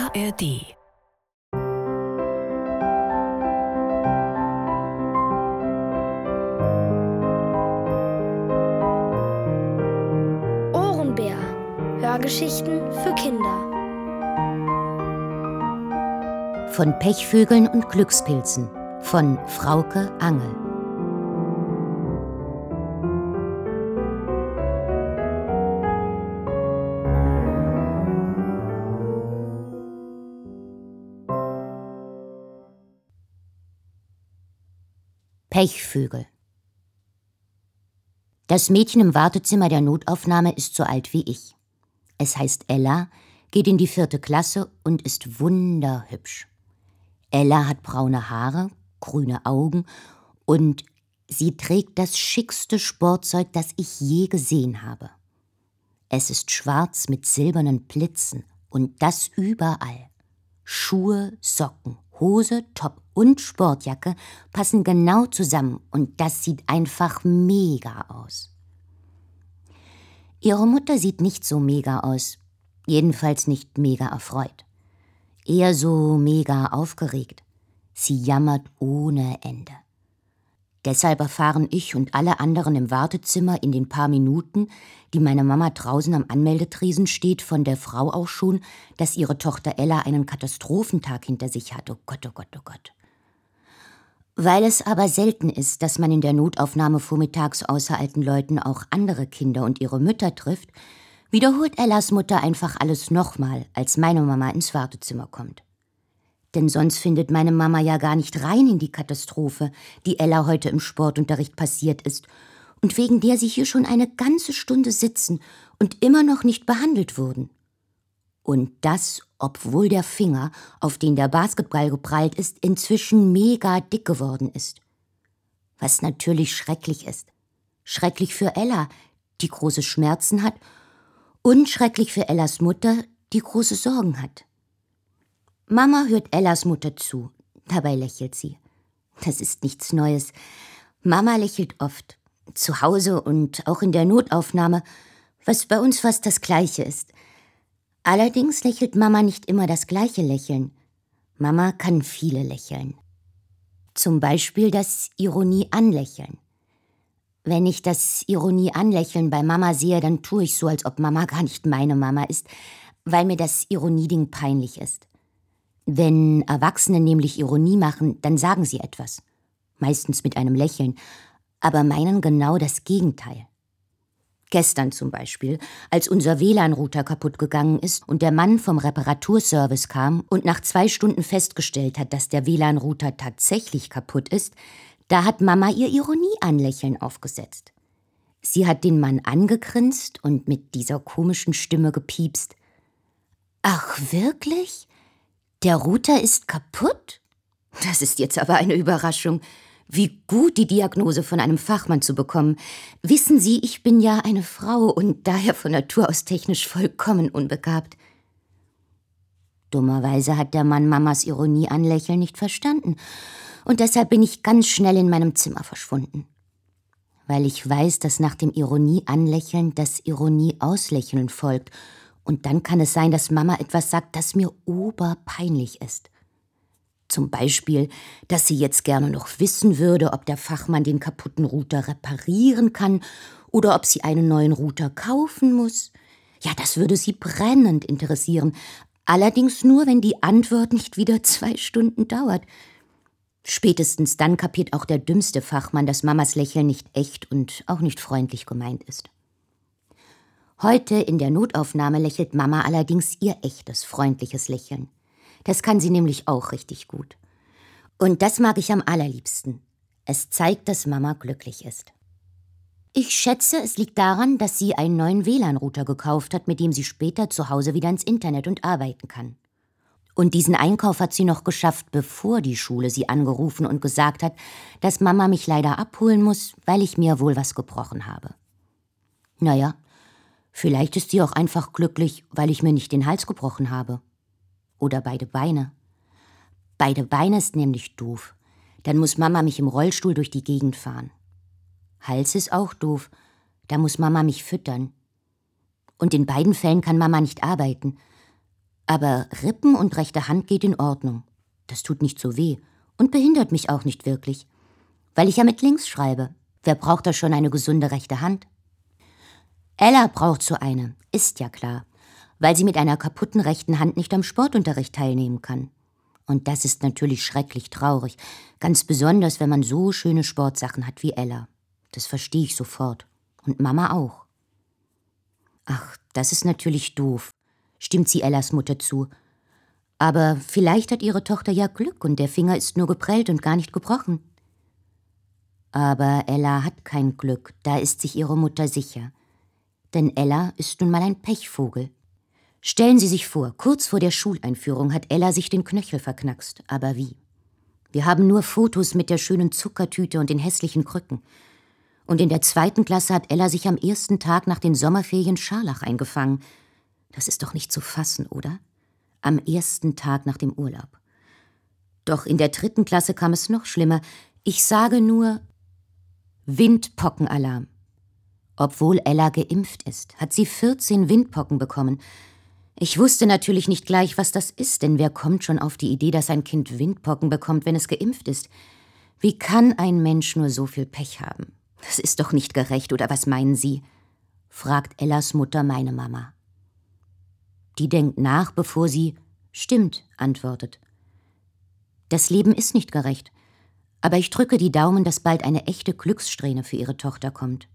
ARD. Ohrenbär. Hörgeschichten für Kinder. Von Pechvögeln und Glückspilzen von Frauke Angel. Pechvögel. Das Mädchen im Wartezimmer der Notaufnahme ist so alt wie ich. Es heißt Ella, geht in die 4. Klasse und ist wunderhübsch. Ella hat braune Haare, grüne Augen und sie trägt das schickste Sportzeug, das ich je gesehen habe. Es ist schwarz mit silbernen Blitzen und das überall. Schuhe, Socken, Hose, Top und Sportjacke passen genau zusammen und das sieht einfach mega aus. Ihre Mutter sieht nicht so mega aus, jedenfalls nicht mega erfreut. Eher so mega aufgeregt. Sie jammert ohne Ende. Deshalb erfahren ich und alle anderen im Wartezimmer in den paar Minuten, die meine Mama draußen am Anmeldetresen steht, von der Frau auch schon, dass ihre Tochter Ella einen Katastrophentag hinter sich hat. Oh Gott, oh Gott, oh Gott. Weil es aber selten ist, dass man in der Notaufnahme vormittags außer alten Leuten auch andere Kinder und ihre Mütter trifft, wiederholt Ellas Mutter einfach alles nochmal, als meine Mama ins Wartezimmer kommt. Denn sonst findet meine Mama ja gar nicht rein in die Katastrophe, die Ella heute im Sportunterricht passiert ist und wegen der sie hier schon eine ganze Stunde sitzen und immer noch nicht behandelt wurden. Und das, obwohl der Finger, auf den der Basketball geprallt ist, inzwischen mega dick geworden ist. Was natürlich schrecklich ist. Schrecklich für Ella, die große Schmerzen hat, und schrecklich für Ellas Mutter, die große Sorgen hat. Mama hört Ellas Mutter zu, dabei lächelt sie. Das ist nichts Neues. Mama lächelt oft, zu Hause und auch in der Notaufnahme, was bei uns fast das Gleiche ist. Allerdings lächelt Mama nicht immer das gleiche Lächeln. Mama kann viele lächeln. Zum Beispiel das Ironie-Anlächeln. Wenn ich das Ironie-Anlächeln bei Mama sehe, dann tue ich so, als ob Mama gar nicht meine Mama ist, weil mir das Ironieding peinlich ist. Wenn Erwachsene nämlich Ironie machen, dann sagen sie etwas. Meistens mit einem Lächeln, aber meinen genau das Gegenteil. Gestern zum Beispiel, als unser WLAN-Router kaputt gegangen ist und der Mann vom Reparaturservice kam und nach 2 Stunden festgestellt hat, dass der WLAN-Router tatsächlich kaputt ist, da hat Mama ihr Ironie-Anlächeln aufgesetzt. Sie hat den Mann angegrinst und mit dieser komischen Stimme gepiepst. »Ach, wirklich? Der Router ist kaputt? Das ist jetzt aber eine Überraschung. Wie gut, die Diagnose von einem Fachmann zu bekommen. Wissen Sie, ich bin ja eine Frau und daher von Natur aus technisch vollkommen unbegabt.« Dummerweise hat der Mann Mamas Ironie-Anlächeln nicht verstanden und deshalb bin ich ganz schnell in meinem Zimmer verschwunden. Weil ich weiß, dass nach dem Ironie-Anlächeln das Ironie-Auslächeln folgt und dann kann es sein, dass Mama etwas sagt, das mir oberpeinlich ist. Zum Beispiel, dass sie jetzt gerne noch wissen würde, ob der Fachmann den kaputten Router reparieren kann oder ob sie einen neuen Router kaufen muss. Ja, das würde sie brennend interessieren. Allerdings nur, wenn die Antwort nicht wieder 2 Stunden dauert. Spätestens dann kapiert auch der dümmste Fachmann, dass Mamas Lächeln nicht echt und auch nicht freundlich gemeint ist. Heute in der Notaufnahme lächelt Mama allerdings ihr echtes, freundliches Lächeln. Das kann sie nämlich auch richtig gut. Und das mag ich am allerliebsten. Es zeigt, dass Mama glücklich ist. Ich schätze, es liegt daran, dass sie einen neuen WLAN-Router gekauft hat, mit dem sie später zu Hause wieder ins Internet und arbeiten kann. Und diesen Einkauf hat sie noch geschafft, bevor die Schule sie angerufen und gesagt hat, dass Mama mich leider abholen muss, weil ich mir wohl was gebrochen habe. Naja, vielleicht ist sie auch einfach glücklich, weil ich mir nicht den Hals gebrochen habe. Oder beide Beine. Beide Beine ist nämlich doof. Dann muss Mama mich im Rollstuhl durch die Gegend fahren. Hals ist auch doof. Da muss Mama mich füttern. Und in beiden Fällen kann Mama nicht arbeiten. Aber Rippen und rechte Hand geht in Ordnung. Das tut nicht so weh und behindert mich auch nicht wirklich. Weil ich ja mit links schreibe. Wer braucht da schon eine gesunde rechte Hand? Ella braucht so eine, ist ja klar, weil sie mit einer kaputten rechten Hand nicht am Sportunterricht teilnehmen kann. Und das ist natürlich schrecklich traurig, ganz besonders, wenn man so schöne Sportsachen hat wie Ella. Das verstehe ich sofort. Und Mama auch. Ach, das ist natürlich doof, stimmt sie Ellas Mutter zu. Aber vielleicht hat ihre Tochter ja Glück und der Finger ist nur geprellt und gar nicht gebrochen. Aber Ella hat kein Glück, da ist sich ihre Mutter sicher. Denn Ella ist nun mal ein Pechvogel. Stellen Sie sich vor, kurz vor der Schuleinführung hat Ella sich den Knöchel verknackst. Aber wie? Wir haben nur Fotos mit der schönen Zuckertüte und den hässlichen Krücken. Und in der 2. Klasse hat Ella sich am ersten Tag nach den Sommerferien Scharlach eingefangen. Das ist doch nicht zu fassen, oder? Am ersten Tag nach dem Urlaub. Doch in der 3. Klasse kam es noch schlimmer. Ich sage nur Windpockenalarm. Obwohl Ella geimpft ist, hat sie 14 Windpocken bekommen. Ich wusste natürlich nicht gleich, was das ist, denn wer kommt schon auf die Idee, dass ein Kind Windpocken bekommt, wenn es geimpft ist? Wie kann ein Mensch nur so viel Pech haben? Das ist doch nicht gerecht, oder was meinen Sie? Fragt Ellas Mutter meine Mama. Die denkt nach, bevor sie »Stimmt«, antwortet. Das Leben ist nicht gerecht, aber ich drücke die Daumen, dass bald eine echte Glückssträhne für ihre Tochter kommt.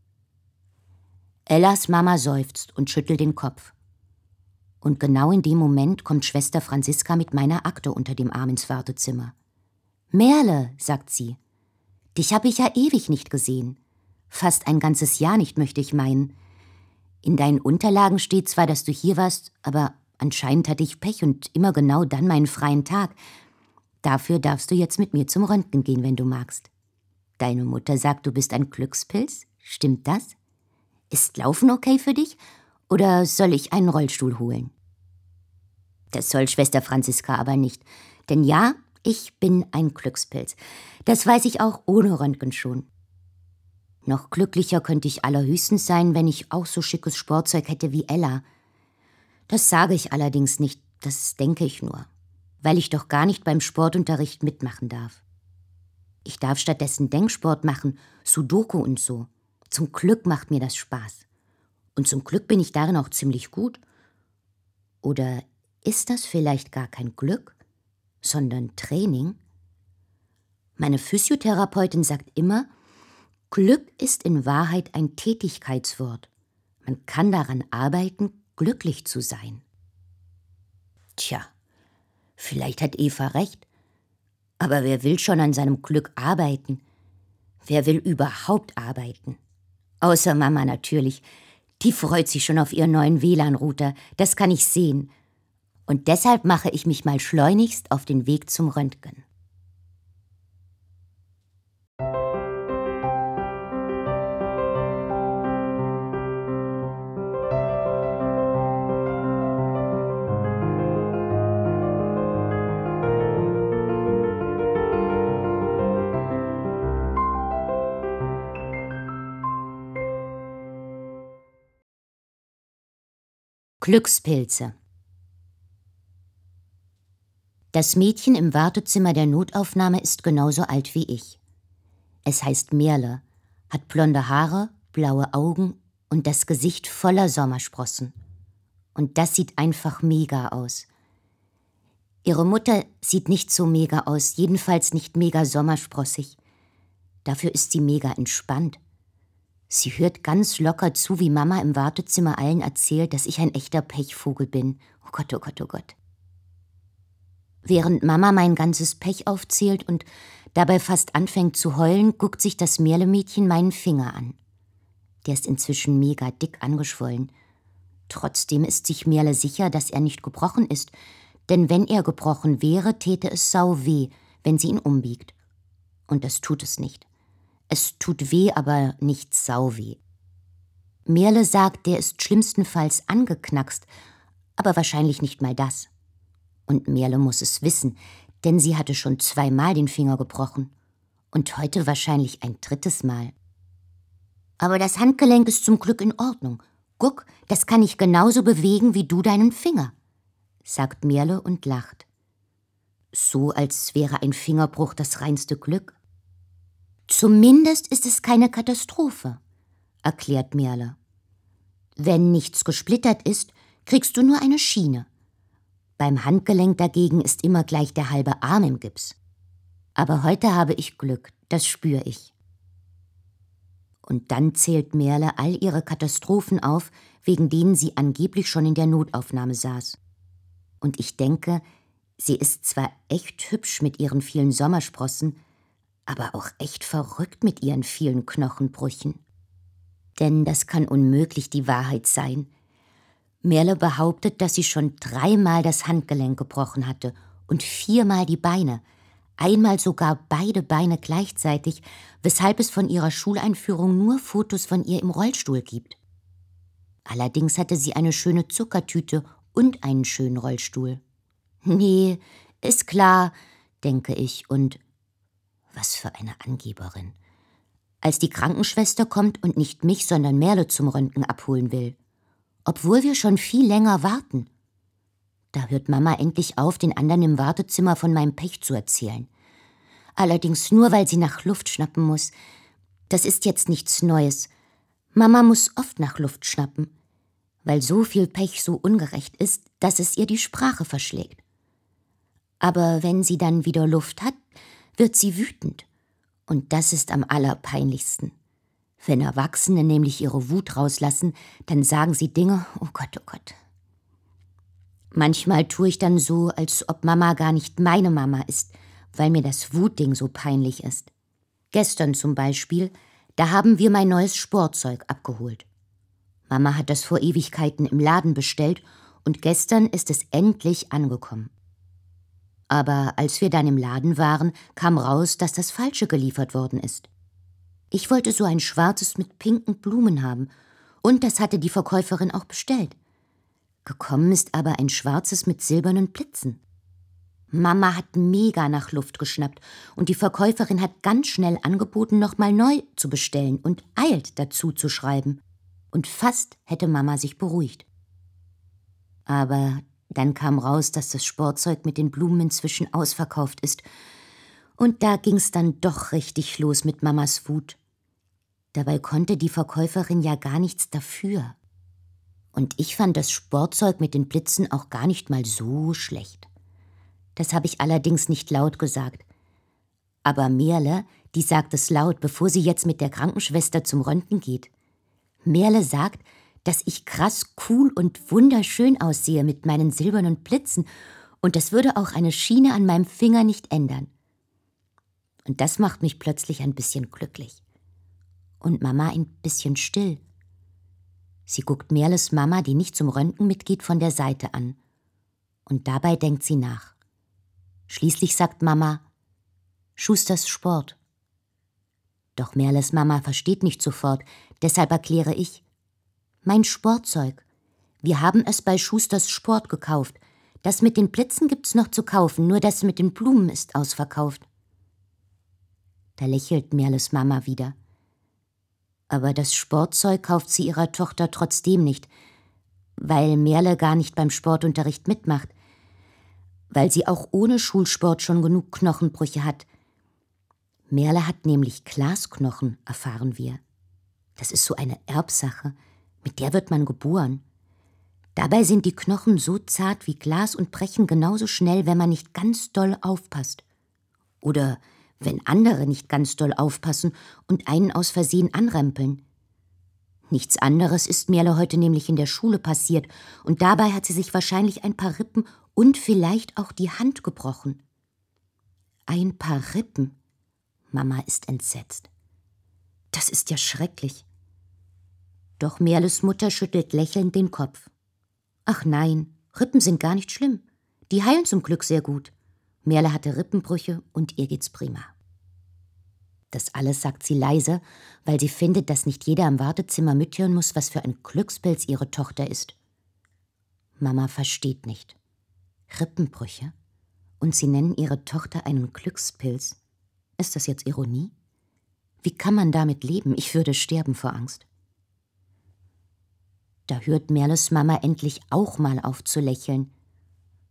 Ellas Mama seufzt und schüttelt den Kopf. Und genau in dem Moment kommt Schwester Franziska mit meiner Akte unter dem Arm ins Wartezimmer. »Merle«, sagt sie, »dich habe ich ja ewig nicht gesehen. Fast ein ganzes Jahr nicht, möchte ich meinen. In deinen Unterlagen steht zwar, dass du hier warst, aber anscheinend hatte ich Pech und immer genau dann meinen freien Tag. Dafür darfst du jetzt mit mir zum Röntgen gehen, wenn du magst. Deine Mutter sagt, du bist ein Glückspilz. Stimmt das? Ist Laufen okay für dich? Oder soll ich einen Rollstuhl holen?« Das soll Schwester Franziska aber nicht. Denn ja, ich bin ein Glückspilz. Das weiß ich auch ohne Röntgen schon. Noch glücklicher könnte ich allerhöchstens sein, wenn ich auch so schickes Sportzeug hätte wie Ella. Das sage ich allerdings nicht, das denke ich nur, weil ich doch gar nicht beim Sportunterricht mitmachen darf. Ich darf stattdessen Denksport machen, Sudoku und so. Zum Glück macht mir das Spaß. Und zum Glück bin ich darin auch ziemlich gut. Oder ist das vielleicht gar kein Glück, sondern Training? Meine Physiotherapeutin sagt immer, Glück ist in Wahrheit ein Tätigkeitswort. Man kann daran arbeiten, glücklich zu sein. Tja, vielleicht hat Eva recht. Aber wer will schon an seinem Glück arbeiten? Wer will überhaupt arbeiten? Außer Mama natürlich. Die freut sich schon auf ihren neuen WLAN-Router. Das kann ich sehen. Und deshalb mache ich mich mal schleunigst auf den Weg zum Röntgen. Glückspilze. Das Mädchen im Wartezimmer der Notaufnahme ist genauso alt wie ich. Es heißt Merle, hat blonde Haare, blaue Augen und das Gesicht voller Sommersprossen. Und das sieht einfach mega aus. Ihre Mutter sieht nicht so mega aus, jedenfalls nicht mega sommersprossig. Dafür ist sie mega entspannt. Sie hört ganz locker zu, wie Mama im Wartezimmer allen erzählt, dass ich ein echter Pechvogel bin. Oh Gott, oh Gott, oh Gott. Während Mama mein ganzes Pech aufzählt und dabei fast anfängt zu heulen, guckt sich das Merle-Mädchen meinen Finger an. Der ist inzwischen mega dick angeschwollen. Trotzdem ist sich Merle sicher, dass er nicht gebrochen ist. Denn wenn er gebrochen wäre, täte es sau weh, wenn sie ihn umbiegt. Und das tut es nicht. Es tut weh, aber nicht sau weh. Merle sagt, der ist schlimmstenfalls angeknackst, aber wahrscheinlich nicht mal das. Und Merle muss es wissen, denn sie hatte schon 2-mal den Finger gebrochen. Und heute wahrscheinlich ein 3. Mal. Aber das Handgelenk ist zum Glück in Ordnung. Guck, das kann ich genauso bewegen wie du deinen Finger, sagt Merle und lacht. So, als wäre ein Fingerbruch das reinste Glück. Zumindest ist es keine Katastrophe, erklärt Merle. Wenn nichts gesplittert ist, kriegst du nur eine Schiene. Beim Handgelenk dagegen ist immer gleich der halbe Arm im Gips. Aber heute habe ich Glück, das spüre ich. Und dann zählt Merle all ihre Katastrophen auf, wegen denen sie angeblich schon in der Notaufnahme saß. Und ich denke, sie ist zwar echt hübsch mit ihren vielen Sommersprossen, aber auch echt verrückt mit ihren vielen Knochenbrüchen. Denn das kann unmöglich die Wahrheit sein. Merle behauptet, dass sie schon 3-mal das Handgelenk gebrochen hatte und 4-mal die Beine, einmal sogar beide Beine gleichzeitig, weshalb es von ihrer Schuleinführung nur Fotos von ihr im Rollstuhl gibt. Allerdings hatte sie eine schöne Zuckertüte und einen schönen Rollstuhl. Nee, ist klar, denke ich, und was für eine Angeberin. Als die Krankenschwester kommt und nicht mich, sondern Merle zum Röntgen abholen will. Obwohl wir schon viel länger warten. Da hört Mama endlich auf, den anderen im Wartezimmer von meinem Pech zu erzählen. Allerdings nur, weil sie nach Luft schnappen muss. Das ist jetzt nichts Neues. Mama muss oft nach Luft schnappen, weil so viel Pech so ungerecht ist, dass es ihr die Sprache verschlägt. Aber wenn sie dann wieder Luft hat, wird sie wütend. Und das ist am allerpeinlichsten. Wenn Erwachsene nämlich ihre Wut rauslassen, dann sagen sie Dinge, oh Gott, oh Gott. Manchmal tue ich dann so, als ob Mama gar nicht meine Mama ist, weil mir das Wutding so peinlich ist. Gestern zum Beispiel, da haben wir mein neues Sportzeug abgeholt. Mama hat das vor Ewigkeiten im Laden bestellt und gestern ist es endlich angekommen. Aber als wir dann im Laden waren, kam raus, dass das Falsche geliefert worden ist. Ich wollte so ein schwarzes mit pinken Blumen haben und das hatte die Verkäuferin auch bestellt. Gekommen ist aber ein schwarzes mit silbernen Blitzen. Mama hat mega nach Luft geschnappt und die Verkäuferin hat ganz schnell angeboten, nochmal neu zu bestellen und eilt dazu zu schreiben. Und fast hätte Mama sich beruhigt. Aber dann kam raus, dass das Sportzeug mit den Blumen inzwischen ausverkauft ist. Und da ging's dann doch richtig los mit Mamas Wut. Dabei konnte die Verkäuferin ja gar nichts dafür. Und ich fand das Sportzeug mit den Blitzen auch gar nicht mal so schlecht. Das habe ich allerdings nicht laut gesagt. Aber Merle, die sagt es laut, bevor sie jetzt mit der Krankenschwester zum Röntgen geht. Merle sagt, dass ich krass cool und wunderschön aussehe mit meinen silbernen Blitzen und das würde auch eine Schiene an meinem Finger nicht ändern. Und das macht mich plötzlich ein bisschen glücklich. Und Mama ein bisschen still. Sie guckt Merles Mama, die nicht zum Röntgen mitgeht, von der Seite an. Und dabei denkt sie nach. Schließlich sagt Mama, Schusters Sport. Doch Merles Mama versteht nicht sofort, deshalb erkläre ich, mein Sportzeug. Wir haben es bei Schusters Sport gekauft. Das mit den Blitzen gibt's noch zu kaufen, nur das mit den Blumen ist ausverkauft. Da lächelt Merles Mama wieder. Aber das Sportzeug kauft sie ihrer Tochter trotzdem nicht, weil Merle gar nicht beim Sportunterricht mitmacht, weil sie auch ohne Schulsport schon genug Knochenbrüche hat. Merle hat nämlich Glasknochen, erfahren wir. Das ist so eine Erbsache, mit der wird man geboren. Dabei sind die Knochen so zart wie Glas und brechen genauso schnell, wenn man nicht ganz doll aufpasst. Oder wenn andere nicht ganz doll aufpassen und einen aus Versehen anrempeln. Nichts anderes ist Merle heute nämlich in der Schule passiert und dabei hat sie sich wahrscheinlich ein paar Rippen und vielleicht auch die Hand gebrochen. Ein paar Rippen? Mama ist entsetzt. Das ist ja schrecklich. Doch Merles Mutter schüttelt lächelnd den Kopf. Ach nein, Rippen sind gar nicht schlimm. Die heilen zum Glück sehr gut. Merle hatte Rippenbrüche und ihr geht's prima. Das alles sagt sie leise, weil sie findet, dass nicht jeder im Wartezimmer mithören muss, was für ein Glückspilz ihre Tochter ist. Mama versteht nicht. Rippenbrüche? Und sie nennen ihre Tochter einen Glückspilz? Ist das jetzt Ironie? Wie kann man damit leben? Ich würde sterben vor Angst. Da hört Merles Mama endlich auch mal auf zu lächeln.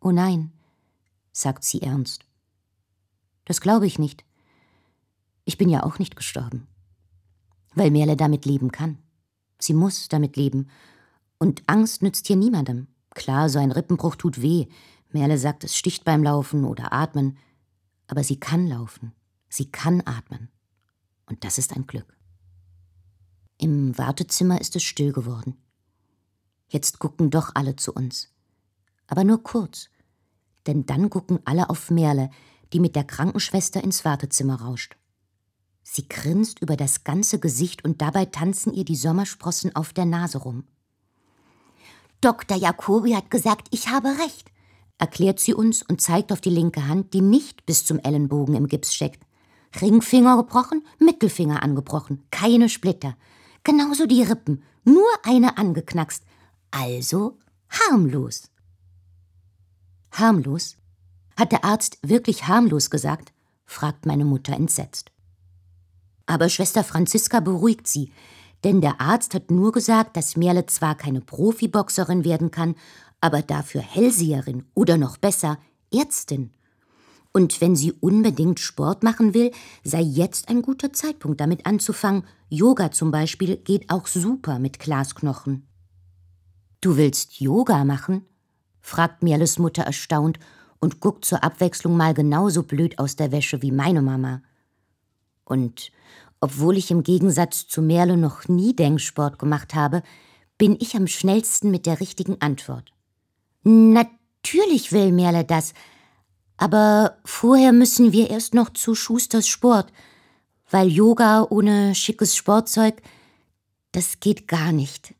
Oh nein, sagt sie ernst. Das glaube ich nicht. Ich bin ja auch nicht gestorben. Weil Merle damit leben kann. Sie muss damit leben. Und Angst nützt hier niemandem. Klar, so ein Rippenbruch tut weh. Merle sagt, es sticht beim Laufen oder Atmen. Aber sie kann laufen. Sie kann atmen. Und das ist ein Glück. Im Wartezimmer ist es still geworden. Jetzt gucken doch alle zu uns. Aber nur kurz. Denn dann gucken alle auf Merle, die mit der Krankenschwester ins Wartezimmer rauscht. Sie grinst über das ganze Gesicht und dabei tanzen ihr die Sommersprossen auf der Nase rum. Dr. Jacobi hat gesagt, ich habe recht, erklärt sie uns und zeigt auf die linke Hand, die nicht bis zum Ellenbogen im Gips steckt. Ringfinger gebrochen, Mittelfinger angebrochen, keine Splitter. Genauso die Rippen, nur eine angeknackst. Also harmlos. Harmlos? Hat der Arzt wirklich harmlos gesagt? Fragt meine Mutter entsetzt. Aber Schwester Franziska beruhigt sie, denn der Arzt hat nur gesagt, dass Merle zwar keine Profiboxerin werden kann, aber dafür Hellseherin oder noch besser Ärztin. Und wenn sie unbedingt Sport machen will, sei jetzt ein guter Zeitpunkt, damit anzufangen. Yoga zum Beispiel geht auch super mit Glasknochen. »Du willst Yoga machen?« fragt Merles Mutter erstaunt und guckt zur Abwechslung mal genauso blöd aus der Wäsche wie meine Mama. Und obwohl ich im Gegensatz zu Merle noch nie Denksport gemacht habe, bin ich am schnellsten mit der richtigen Antwort. Natürlich will Merle das, aber vorher müssen wir erst noch zu Schusters Sport, weil Yoga ohne schickes Sportzeug, das geht gar nicht.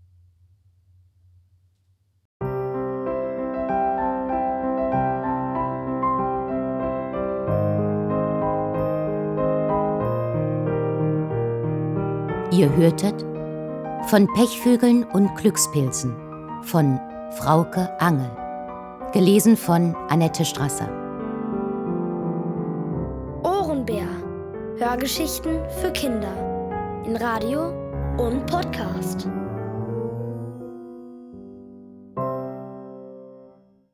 Ihr hörtet von Pechvögeln und Glückspilzen von Frauke Angel. Gelesen von Annette Strasser. Ohrenbär. Hörgeschichten für Kinder. In Radio und Podcast.